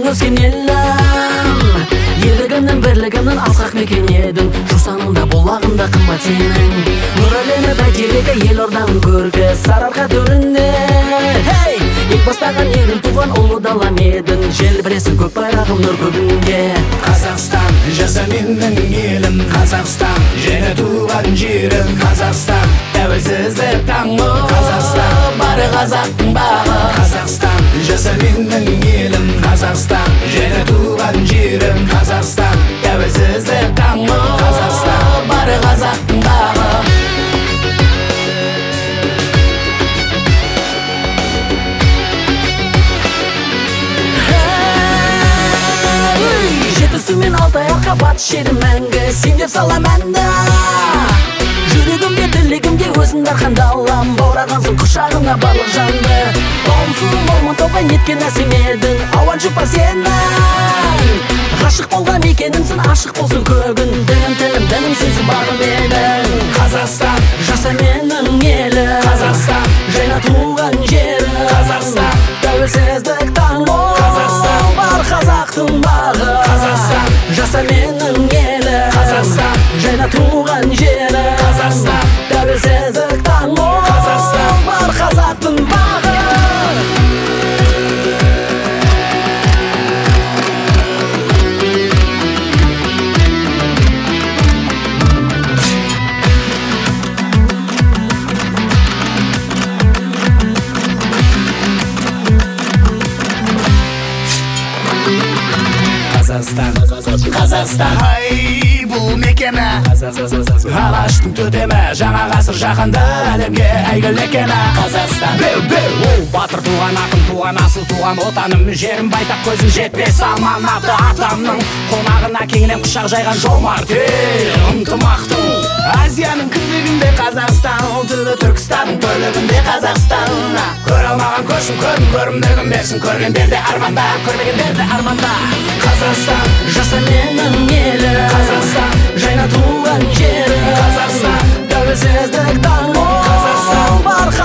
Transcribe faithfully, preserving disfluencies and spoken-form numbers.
өскен елім, елігімнің бірлігімнің асқақ мекен едің. Жусанында бұлағында қымбат сенің, нұр әлемі бәйтерегі елорданың көркі сарыарқа төрінде. Хей, ек бастаған елім туған ұлы далам едің, желбіресің көк байрағым нұр көгінде. Қазақстан жаса менің елім, Қазақстан және туған жерім, Қазақстан тәуелсіздік таңы, Қазақстан бары қазақтың бағы. Қазақстан жаса менің елім, Қазақстан және туған жерім, Қазақстан тәуелсіздік таңы, Қазақстан бары қазақтың бағы. Жетісу мен Алтайға батыс жерім мәңгі, сен деп салам әнді. Жүрегімде тілегімде өзің дархан далам, баурағансың құшағына барлық жанды. Бауымсың болмын тауған еткен әсем едің, ауан жұпар сенің. Ғашық болған екенімсің, ашық болсын көгін, дінім тілім дінім сөзім бағым едің. Қазақстан жаса менің елім, Қазақстан жайна туған жерім, Қазақстан тәуелсіздік таңы, Қазақстан бар қазақтың бағы. Қазақстан жаса менің елім, Қазақстан жайна туған жерім, Қазақстан тәуелсіздік таңы, Қазақстан бар қазақтың бағы. Қазақстан, Қазақстан, ай бұл мекені, алаштың төтемі, жаңа ғасыр жаһанды әлемге әйгілі екені. Қазақстан, беу беу, батыр туған, ақын туған, асыл туған отаным, жерім байтақ көзің жетпес аманаты атамның, қонағына кеңінен құшақ жайған жомарт ел ынтымақтың. Азияның кіндігінде Қазақстан, түбі Түркістанның төлігінде Қазақстан. Көре алмаған көрсін, көрім, көрімдігін берсін, көргендерде арманда, көрмегендерде арманда. Қазақстан жаса менің елім, Қазақстан жайна туған жерім, Қазақстан тәуелсіздік таңы, Қазақстан бар